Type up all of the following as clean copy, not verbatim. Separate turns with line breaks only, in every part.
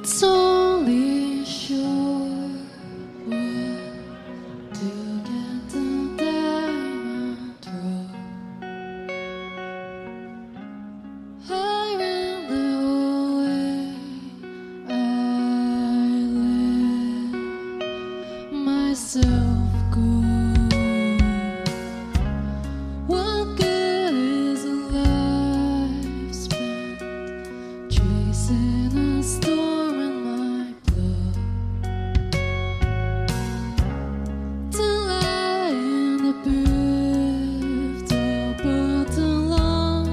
It's only a short walk to get to Diamond Road. I ran the way I let myself go. What good is a life spent chasing a storm in my blood? To lie in the drift but to long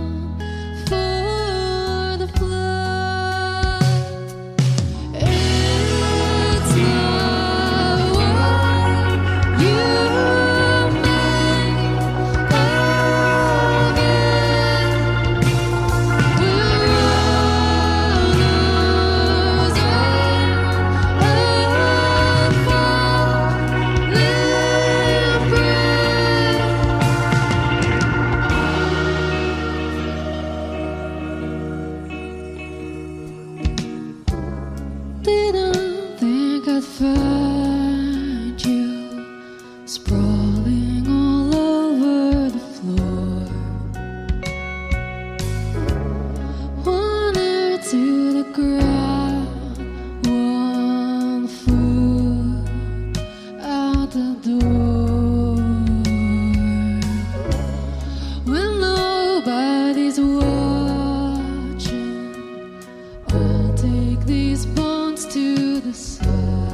for the flood. It's not what you make of it. We're runners and falling Didn't think I'd find you sprawling all over the floor. One ear to the ground, one foot out the door. When nobody's watching, I'll take these bones to the side.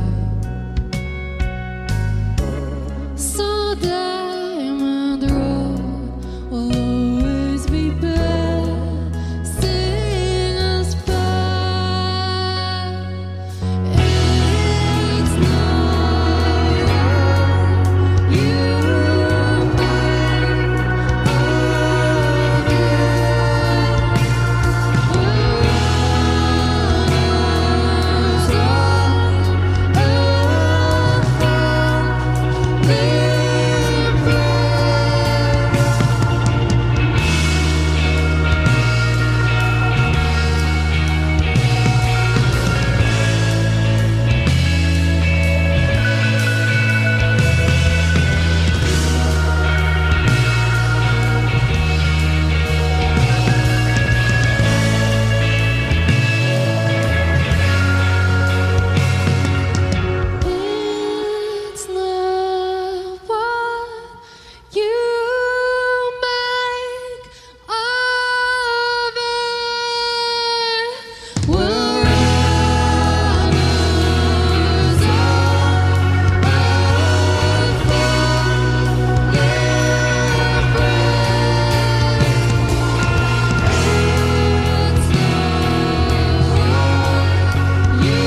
So Diamond Road will always be passing us by. It's not what you make of it. It's not what you make of it. We're runners and falling It's not what you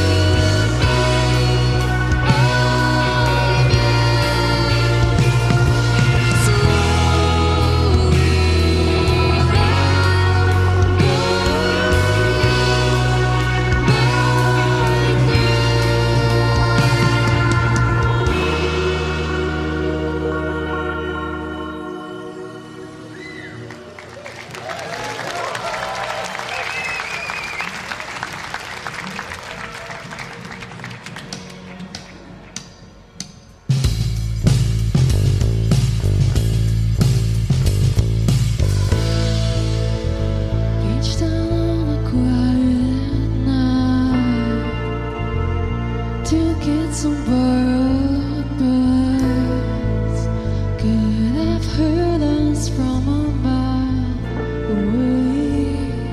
Each time on a quiet night to get some borrowed birds could have heard us from a mile away.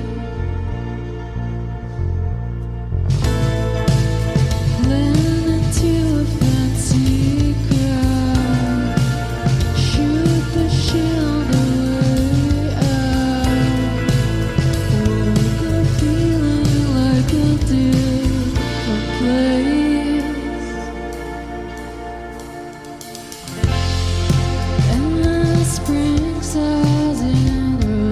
Blend into a fancy crowd, shoot the shit on the way out. Woke up feeling like a different place. And the spring sighs in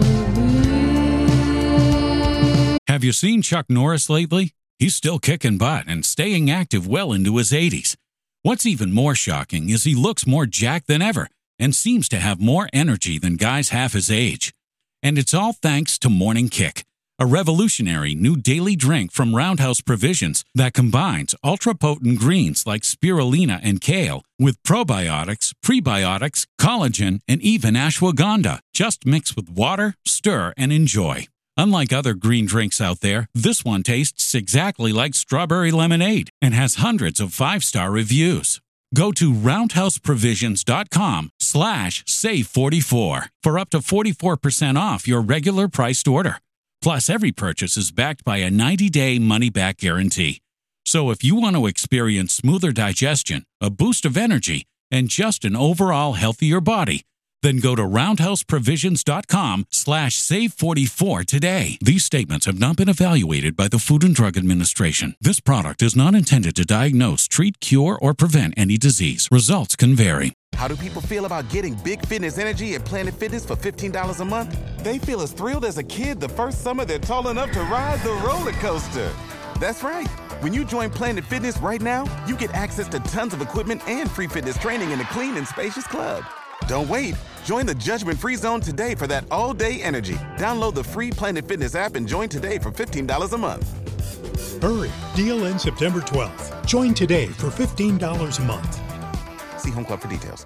relief.
Have you seen Chuck Norris lately? He's still kicking butt and staying active well into his 80s. What's even more shocking is he looks more jacked than ever and seems to have more energy than guys half his age. And it's all thanks to Morning Kick, a revolutionary new daily drink from Roundhouse Provisions that combines ultra-potent greens like spirulina and kale with probiotics, prebiotics, collagen, and even ashwagandha. Just mix with water, stir, and enjoy. Unlike other green drinks out there, this one tastes exactly like strawberry lemonade and has hundreds of 5-star reviews. Go to roundhouseprovisions.com/save44 for up to 44% off your regular priced order. Plus, every purchase is backed by a 90-day money-back guarantee. So if you want to experience smoother digestion, a boost of energy, and just an overall healthier body, then go to roundhouseprovisions.com/save44 today. These statements have not been evaluated by the Food and Drug Administration. This product is not intended to diagnose, treat, cure, or prevent any disease. Results can vary.
How do people feel about getting Big Fitness Energy at Planet Fitness for $15 a month? They feel as thrilled as a kid the first summer they're tall enough to ride the roller coaster. That's right. When you join Planet Fitness right now, you get access to tons of equipment and free fitness training in a clean and spacious club. Don't wait. Join the judgment-free zone today for that all-day energy. Download the free Planet Fitness app and join today for $15 a month.
Hurry. Deal ends September 12th. Join today for $15 a month.
See Home Club for details.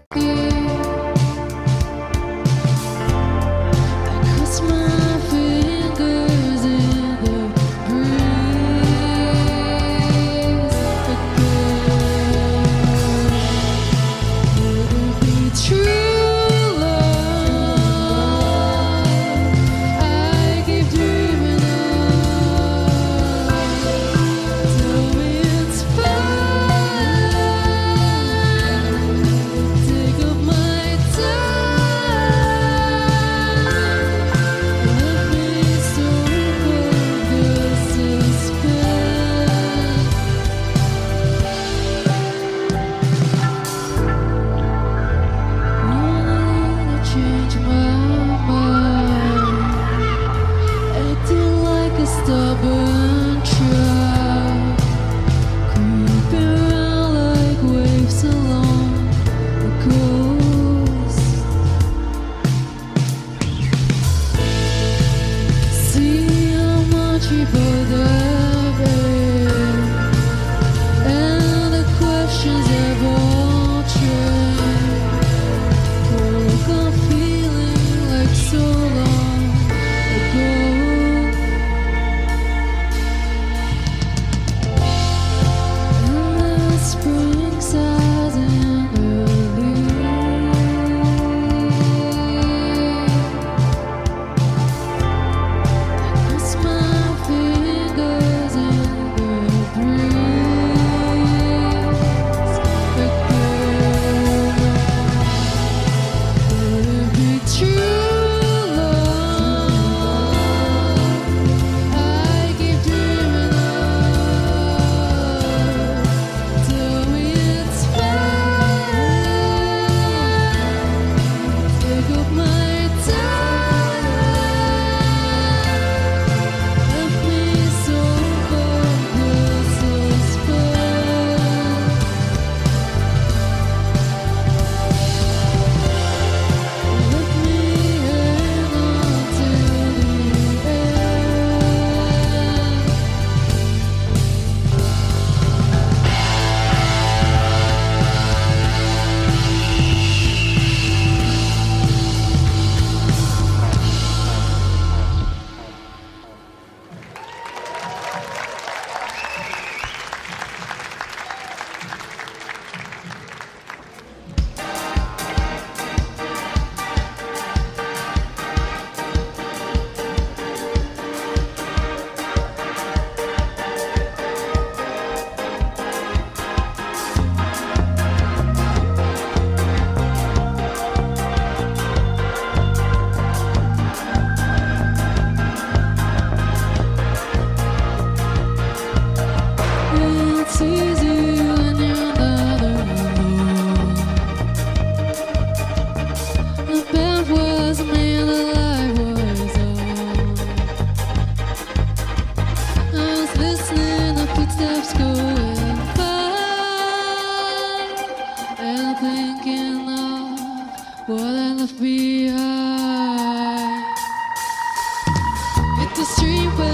what I left behind. Hit the street where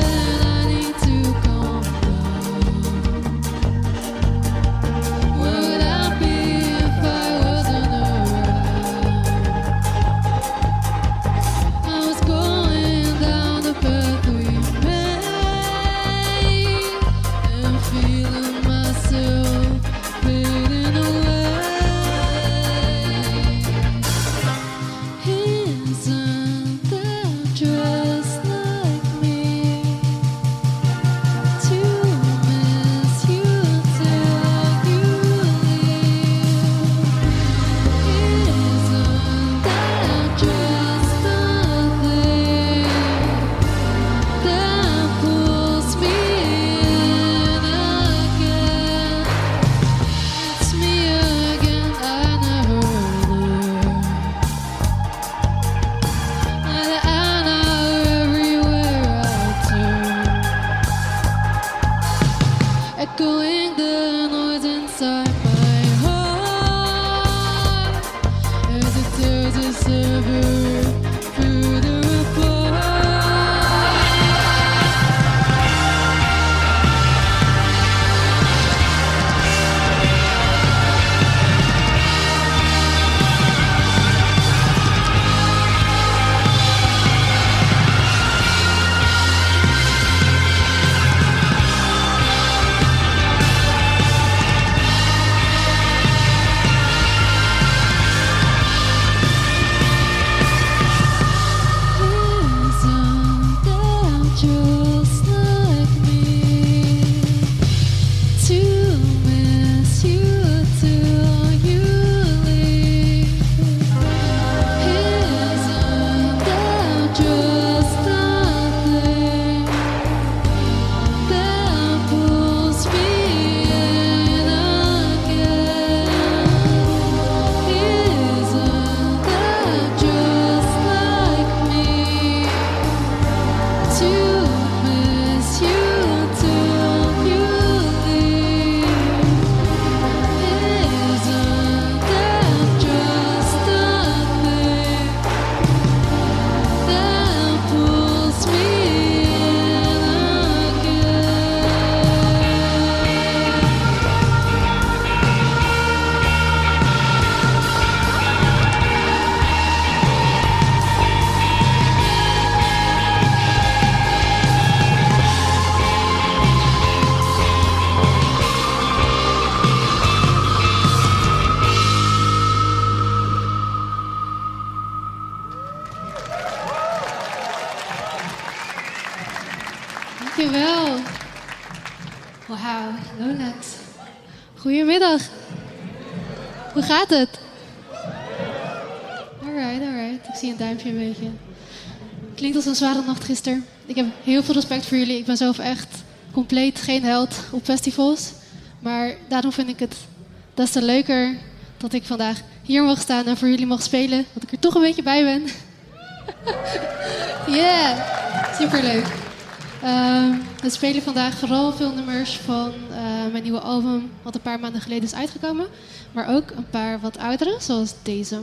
Dankjewel. Wauw, Lolex. Goedemiddag. Hoe gaat het? Alright. Ik zie een duimpje een beetje. Klinkt als een zware nacht gisteren. Ik heb heel veel respect voor jullie. Ik ben zelf echt compleet geen held op festivals. Maar daarom vind ik het des te leuker dat ik vandaag hier mag staan en voor jullie mag spelen. Dat ik er toch een beetje bij ben. Yeah, superleuk. We spelen vandaag vooral veel nummers van mijn nieuwe album, wat een paar maanden geleden is uitgekomen. Maar ook een paar wat oudere, zoals deze.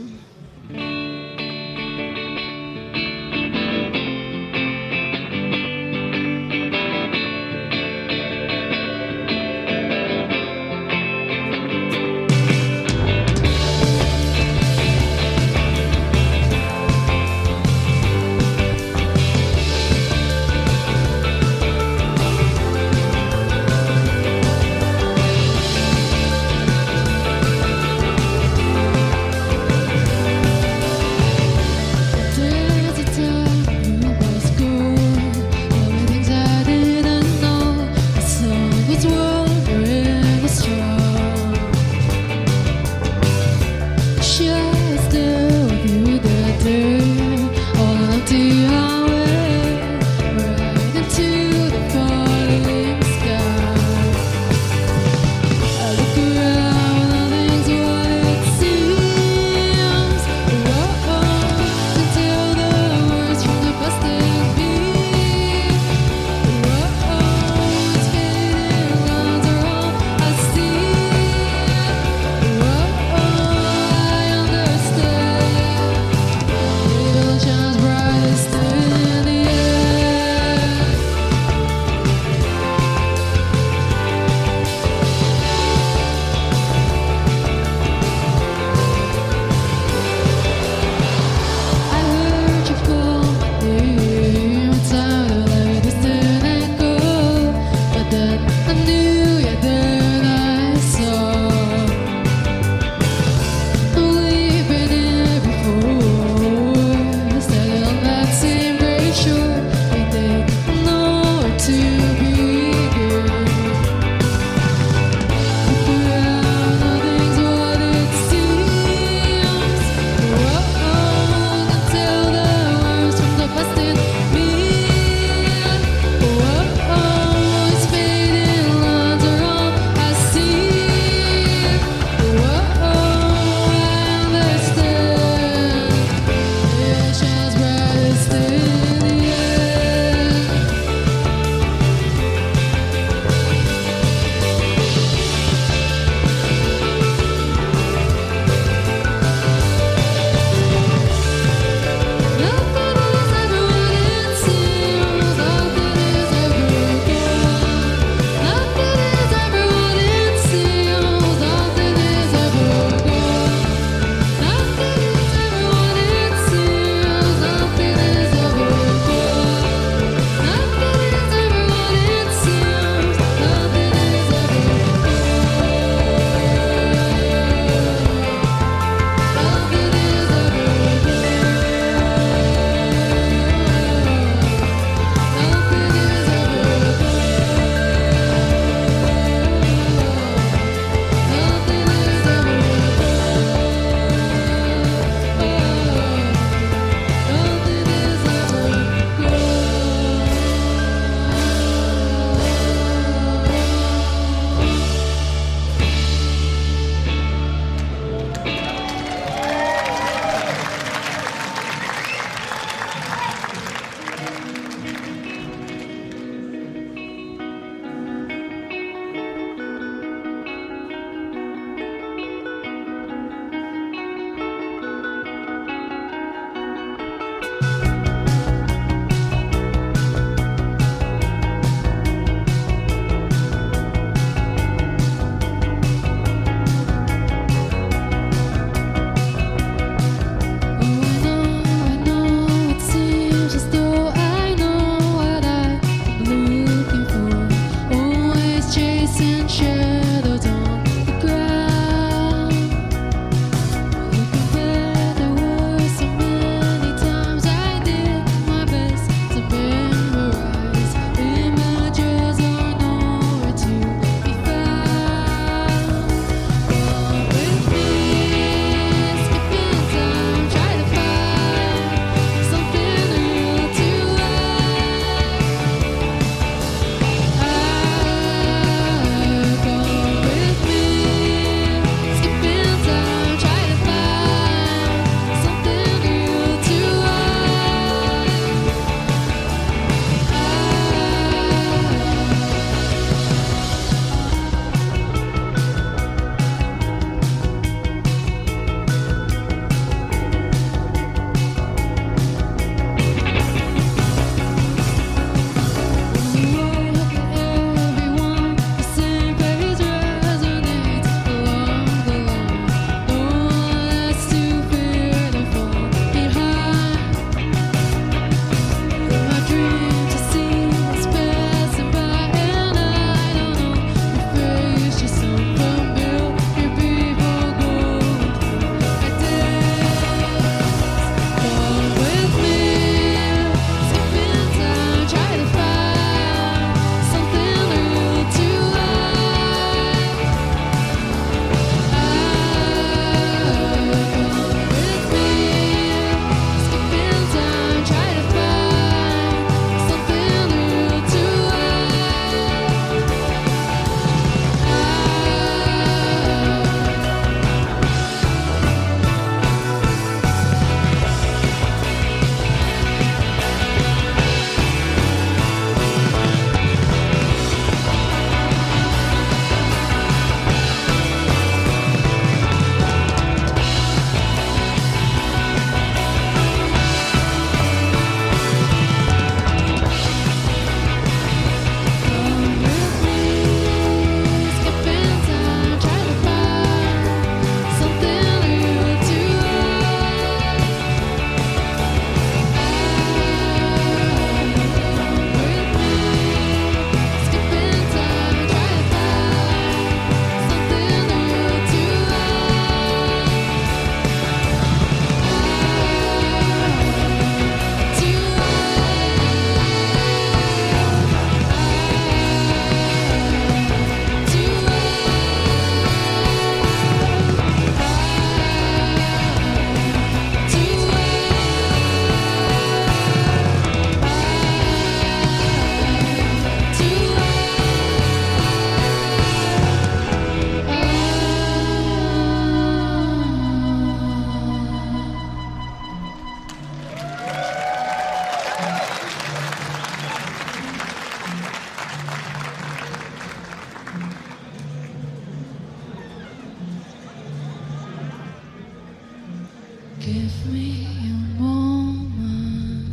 Give me a moment.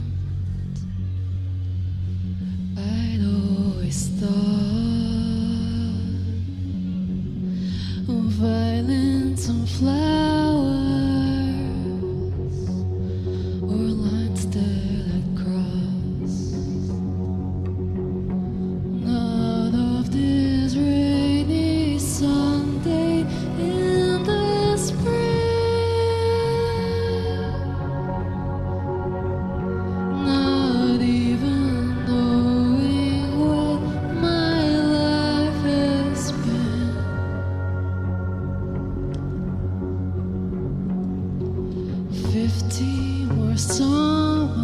I'd always thought of violins and flowers, or lines that I'd cross. Not of this rainy Sunday in the spring. Not even knowing what my life has been. 50 more summers,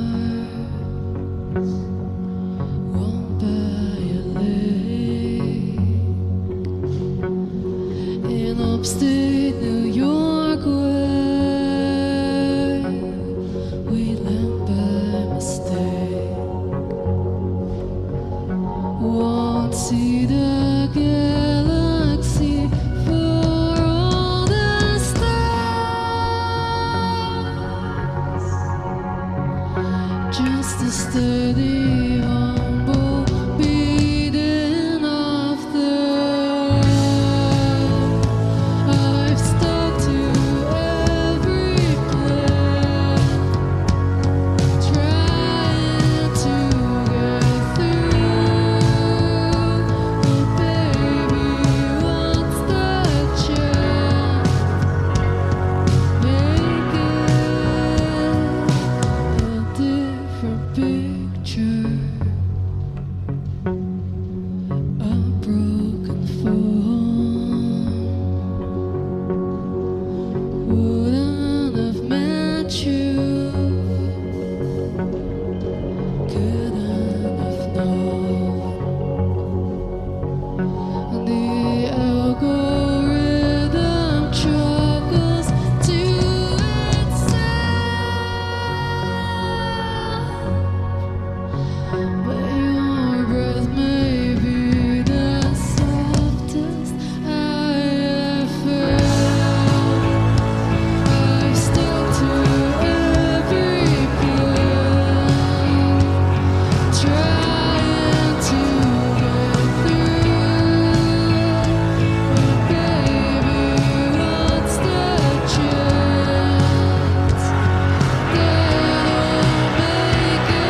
one by a lake in upstate New York, where we land by mistake. Won't see the galaxy for all the stars. Just a steady, humble beating of the heart. I've stuck to every plan, trying to get through. But baby, what's the chance? Make it a different picture. A broken phone wouldn't have met you. Couldn't have known. The algorithm chuckles to itself. But your breath may be the softest I have felt. I've stuck to every plan, trying to get through. But baby, what's the chance that I'll make it?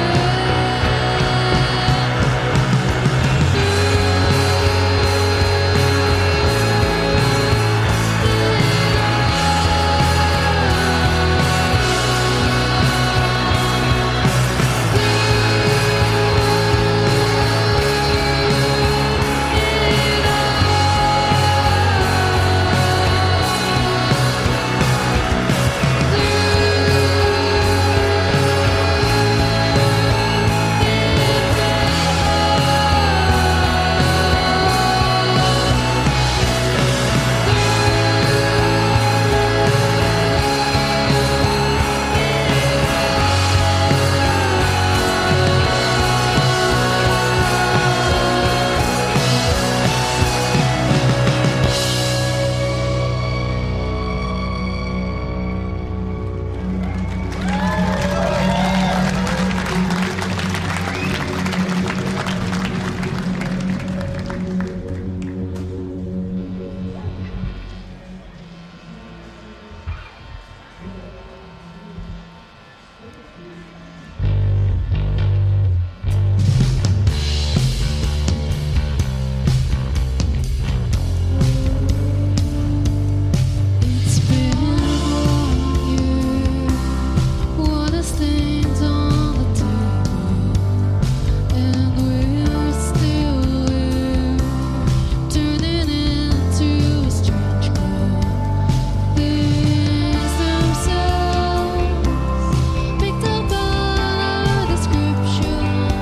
It's been 1 year, what a stains on the table, and we're still here, turning into a strange call. Things themselves picked up by description,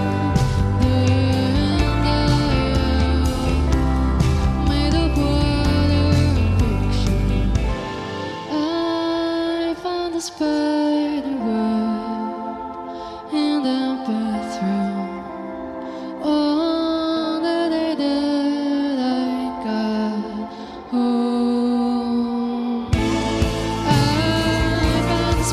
then made of water fiction. I found a spider web in the bathroom on the day that I got home. I found a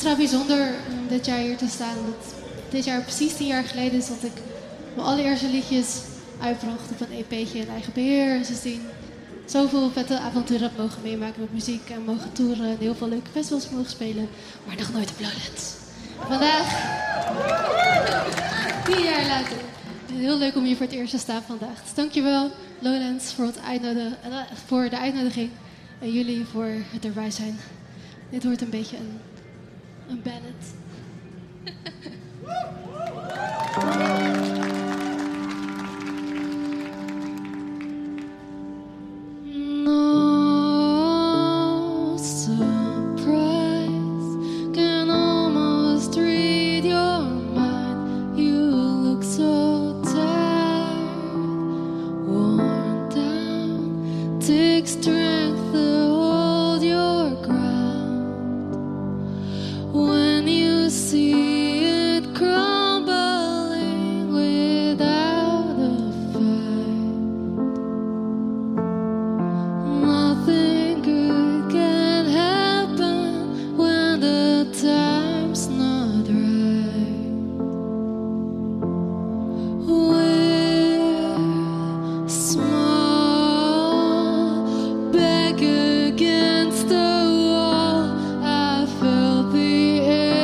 extra bijzonder om dit jaar hier te staan. Omdat dit jaar precies 10 jaar geleden is dat ik mijn allereerste liedjes uitbracht op een EP'tje in eigen beheer. En sindsdien zoveel vette avonturen heb mogen meemaken met muziek en mogen toeren en heel veel leuke festivals mogen spelen. Maar nog nooit op Lowlands. Vandaag, 10 jaar later. Heel leuk om hier voor het eerst te staan vandaag. Dus dankjewel Lowlands voor de uitnodiging. En jullie voor het erbij zijn. Dit wordt een beetje een ballad. No surprise, can almost read your mind. You look so tired, worn down. Take strength to hold your ground. When you see it crumbling without a fight, nothing good can happen when the time's not right. We're small, back against the wall. I felt the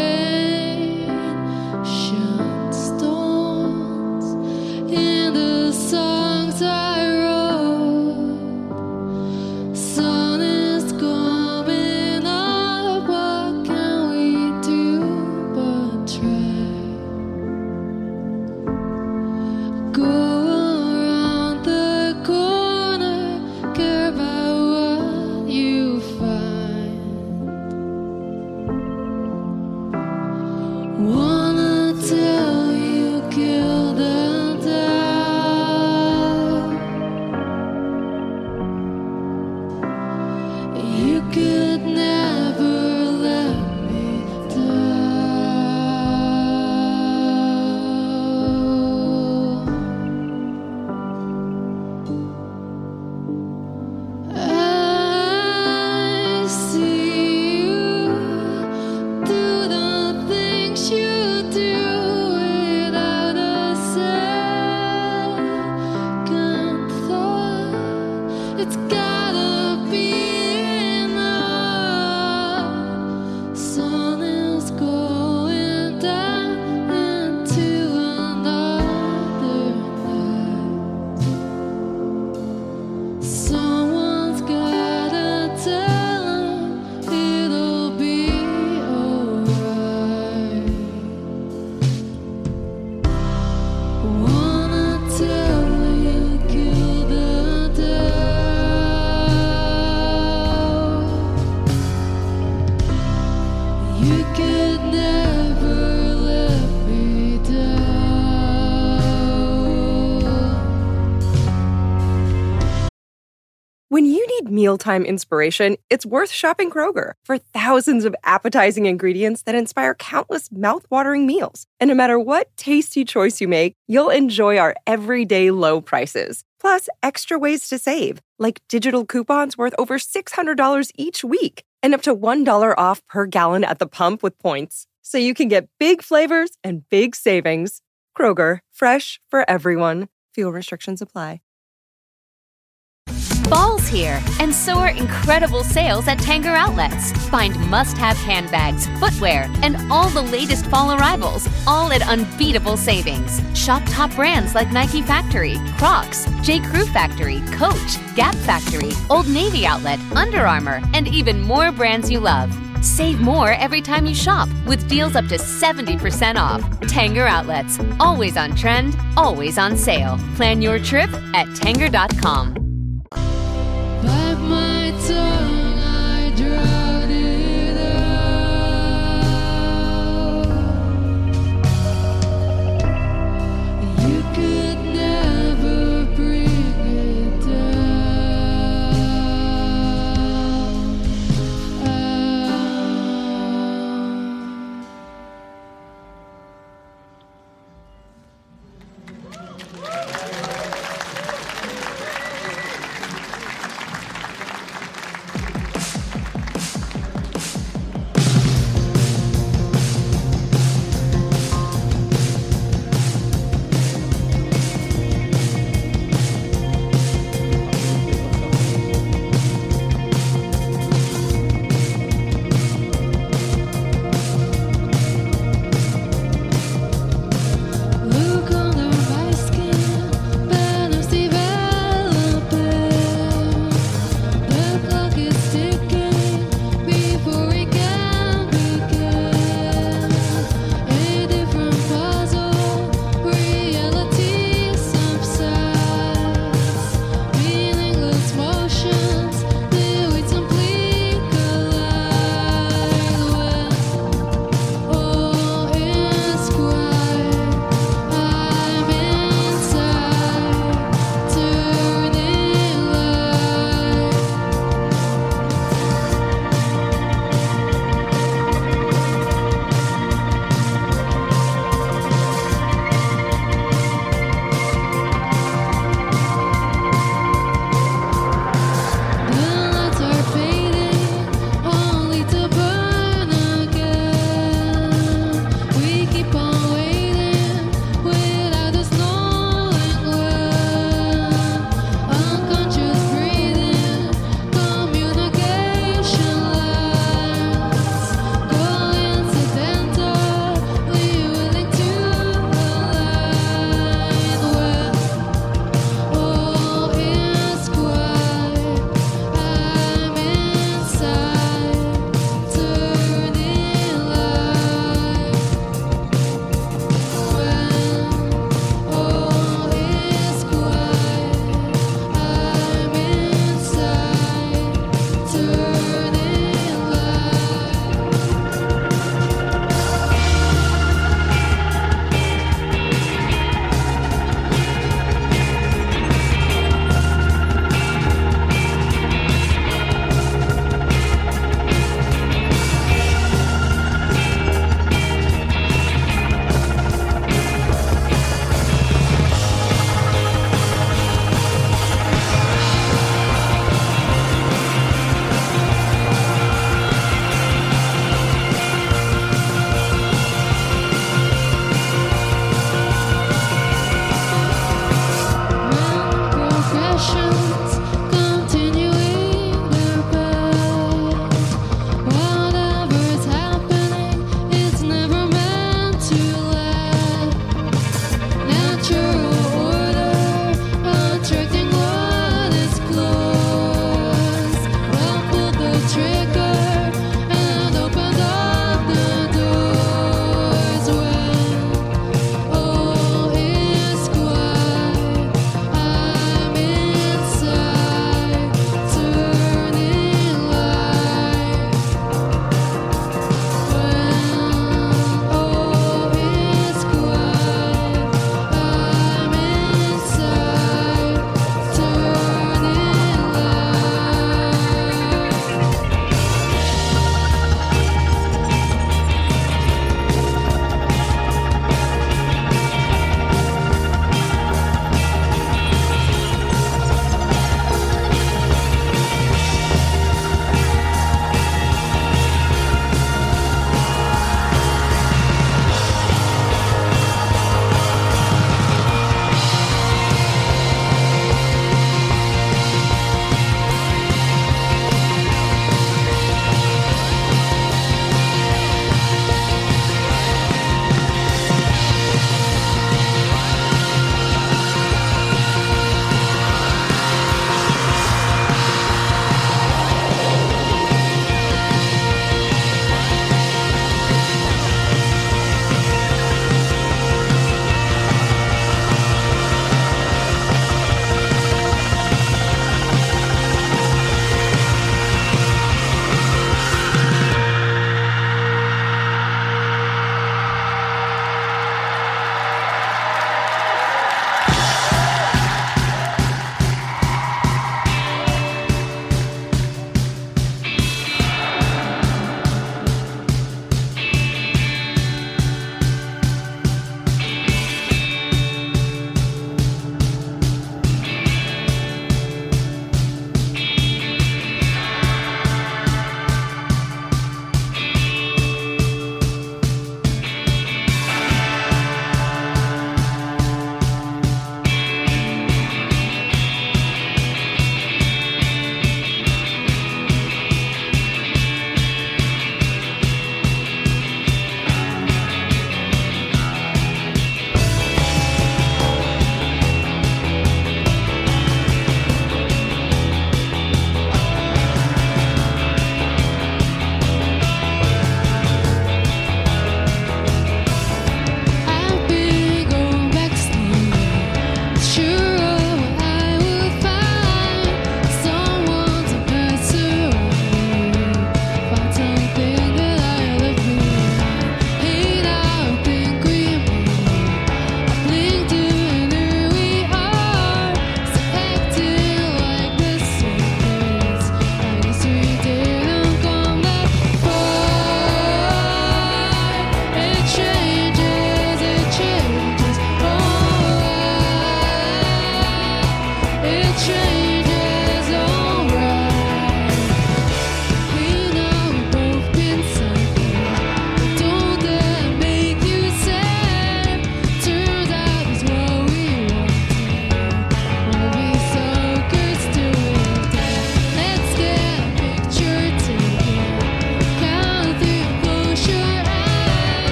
ancient stones in the songs I wrote. Sun is coming up, what can we do but try? Go around the corner, care about what you find. Wanna tell you, kill the doubt. You could never let me down. I see you do the things you do without a second thought. It's gotta be enough. Sun is going down into another night. Someone's gotta tell 'em it'll be alright. Wanna tell you, kill the doubt. You could never let me down.
When you need mealtime inspiration, it's worth shopping Kroger for thousands of appetizing ingredients that inspire countless mouth-watering meals. And no matter what tasty choice you make, you'll enjoy our everyday low prices. Plus, extra ways to save, like digital coupons worth over $600 each week and up to $1 off per gallon at the pump with points. So you can get big flavors and big savings. Kroger, fresh for everyone. Fuel restrictions apply.
Fall's here, and so are incredible sales at Tanger Outlets. Find must-have handbags, footwear, and all the latest fall arrivals, all at unbeatable savings. Shop top brands like Nike Factory, Crocs, J. Crew Factory, Coach, Gap Factory, Old Navy Outlet, Under Armour, and even more brands you love. Save more every time you shop with deals up to 70% off. Tanger Outlets, always on trend, always on sale. Plan your trip at tanger.com.
Bite my tongue, I drowned it out. You could never bring it down.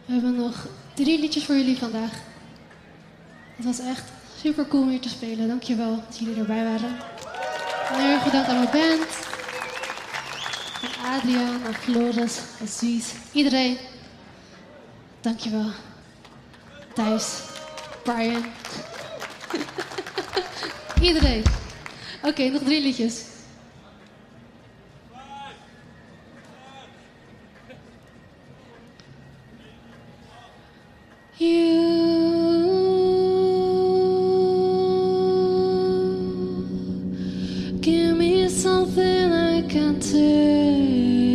We hebben nog 3 liedjes voor jullie vandaag. Het was echt super cool om hier te spelen. Dankjewel dat jullie erbij waren. En heel erg bedankt aan mijn band. Aan Adriaan, aan Floris, aan Suus. Iedereen. Dankjewel. Thijs, Brian. Iedereen. Oké, nog 3 liedjes. Give me something I can take.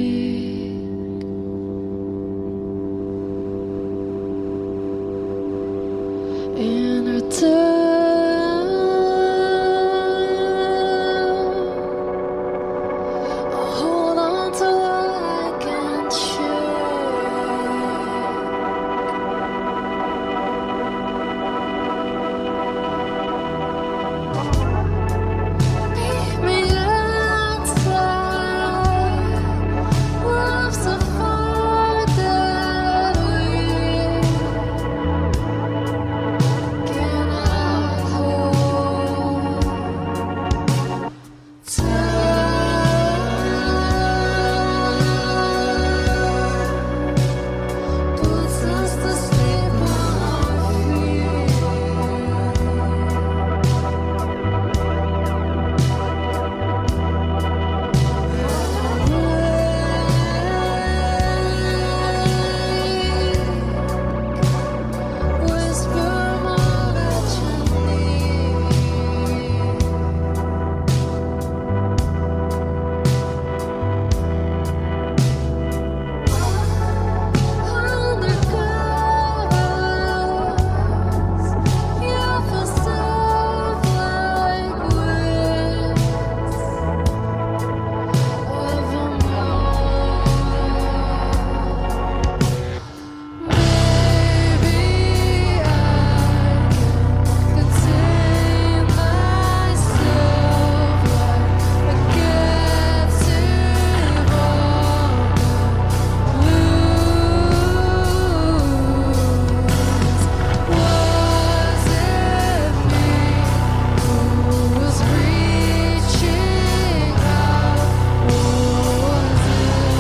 In return, hold on to what I can share. Meet me outside. Love's so far that we cannot hold. Time puts us to sleep on our feet. Whisper more that you need. Undercovers, you feel soft like winds evermore. Maybe I can contain myself like a captive on the loose. Was it me who was reaching out, or was it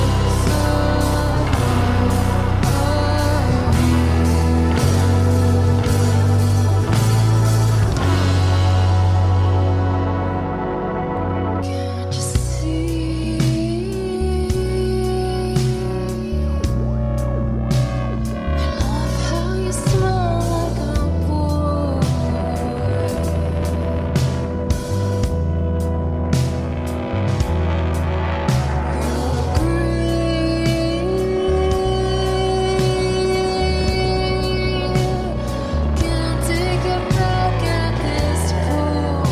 Can't you see? I love how you smell like a boy. Can't take it back at this point.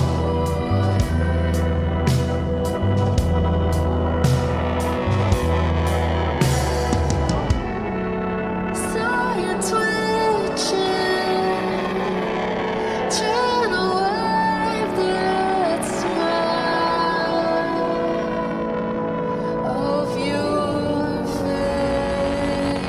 Saw you twitching, trying to wipe that smile off your face.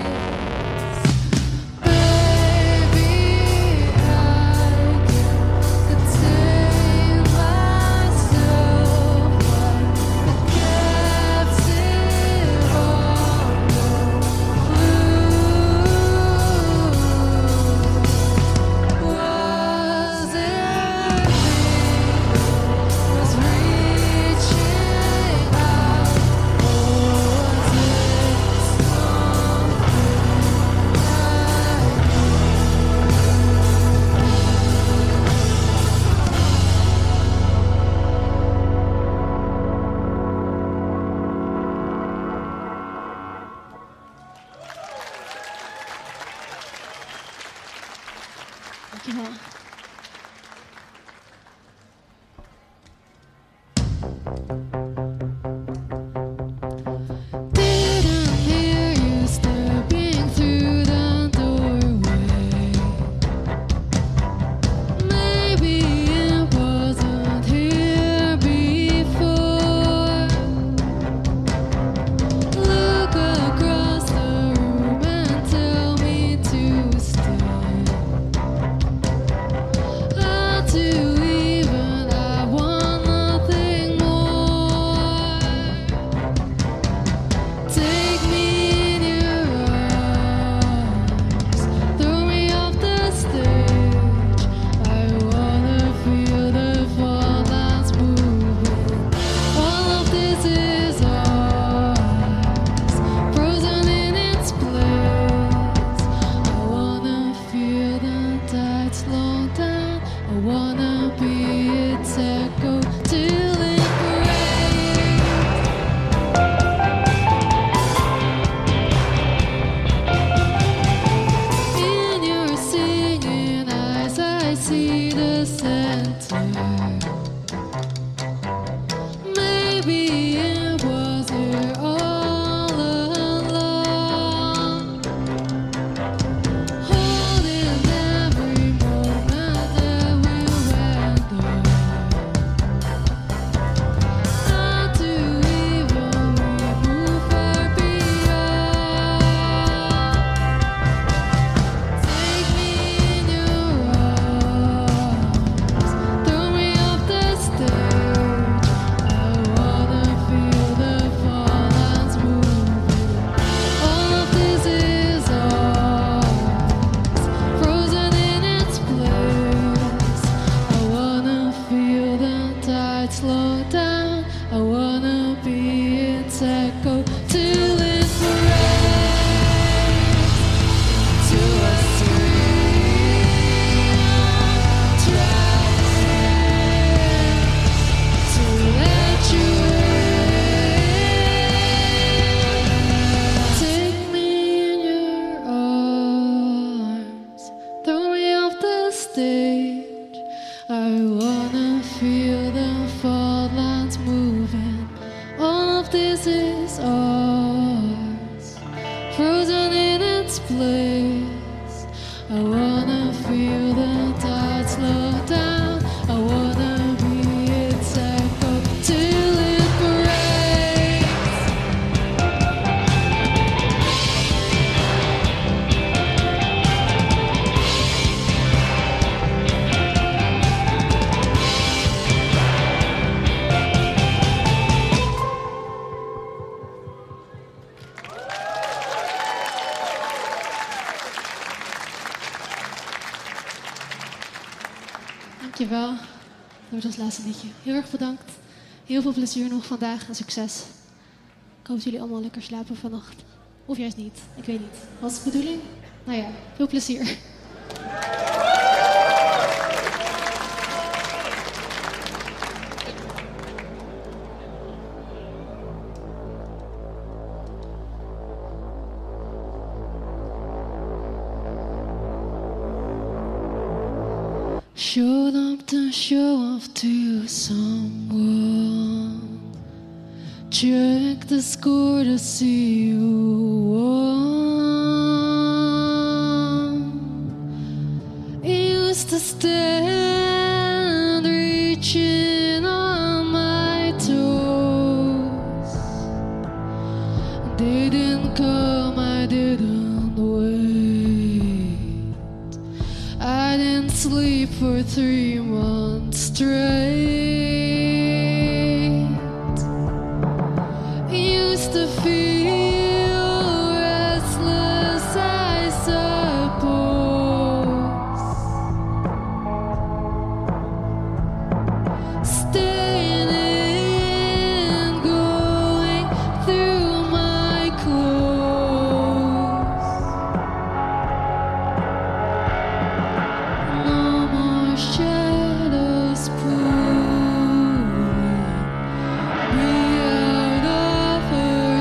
Baby, I can contain myself like a captive on the Was it me was reaching out, or was it Dankjewel. Didn't hear you stepping through the doorway. Maybe it wasn't here before. Look across the room and tell me to frozen in its place. I wanna feel the tide slow down. I wanna be its echo till it breaks. Dankjewel. Dat wordt ons laatste liedje. Heel erg bedankt. Heel veel plezier nog vandaag en succes. Ik hoop dat jullie allemaal lekker slapen vannacht. Of juist niet. Ik weet niet. Wat is de bedoeling? Nou ja, veel plezier. Showed up to show off to someone. Check the score to see who won. Used to stand reaching on my toes. They didn't come, I didn't wait. I didn't sleep for 3 months straight. Used to feel restless, I suppose. Staying in, going through my clothes. No more shadows pulling me out of her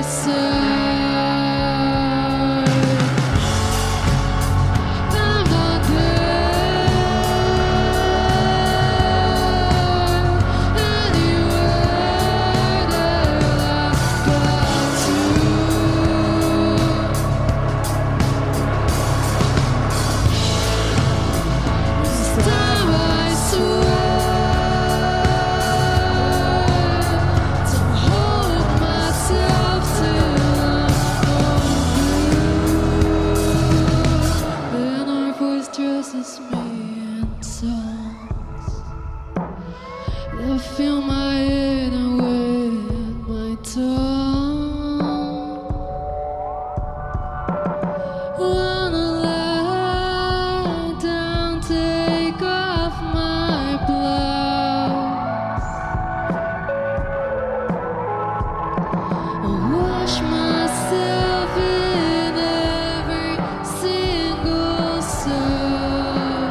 sight. I'm not there anywhere that I've got to. This time I swear to hold myself till I'm through. Then our voice dresses me in songs that fill my head and wet my tongue. Wanna lie down, take off my blouse, wash myself in every single soul.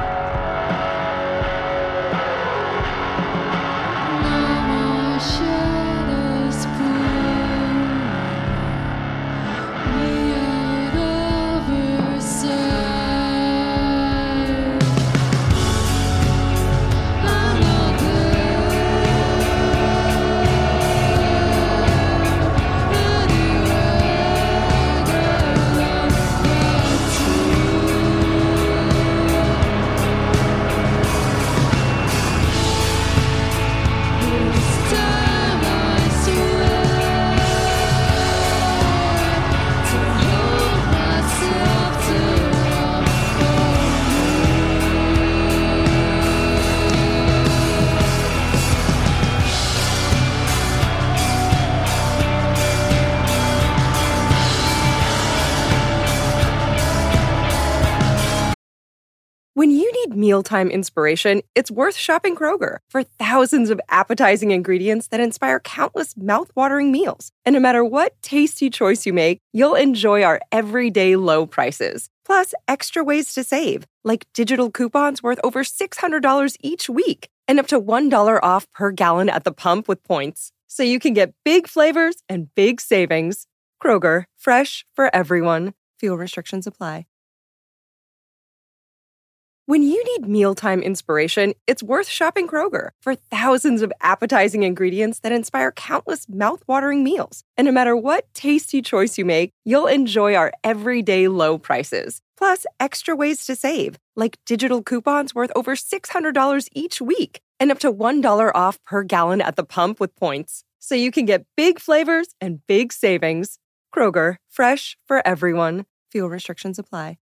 No more shadows pulling me out of her sight. I'm not there anywhere that I've got to. This time I swear to hold myself till I'm
When you need mealtime inspiration, it's worth shopping Kroger for thousands of appetizing ingredients that inspire countless mouth-watering meals. And no matter what tasty choice you make, you'll enjoy our everyday low prices. Plus, extra ways to save, like digital coupons worth over $600 each week and up to $1 off per gallon at the pump with points. So you can get big flavors and big savings. Kroger, fresh for everyone. Fuel restrictions apply. When you need mealtime inspiration, it's worth shopping Kroger for thousands of appetizing ingredients that inspire countless mouthwatering meals. And no matter what tasty choice you make, you'll enjoy our everyday low prices. Plus, extra ways to save, like digital coupons worth over $600 each week and up to $1 off per gallon at the pump with points. So you can get big flavors and big savings. Kroger, fresh for everyone. Fuel restrictions apply.